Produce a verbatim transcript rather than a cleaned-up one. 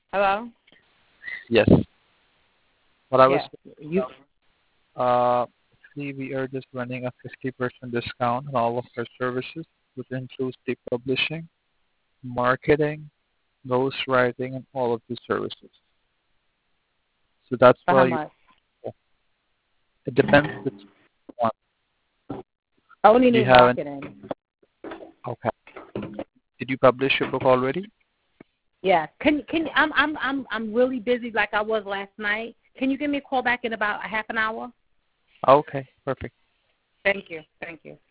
Hello? Yes. What I was Yeah. You uh, see, we are just running a fifty percent discount on all of our services, which includes the publishing, marketing, ghostwriting, and all of the services. So that's for how why much? it depends which one. I only Do you need have an marketing. okay? Did you publish your book already? Yeah. Can can I'm I'm I'm I'm really busy like I was last night. Can you give me a call back in about a half an hour? Okay, perfect. Thank you. Thank you.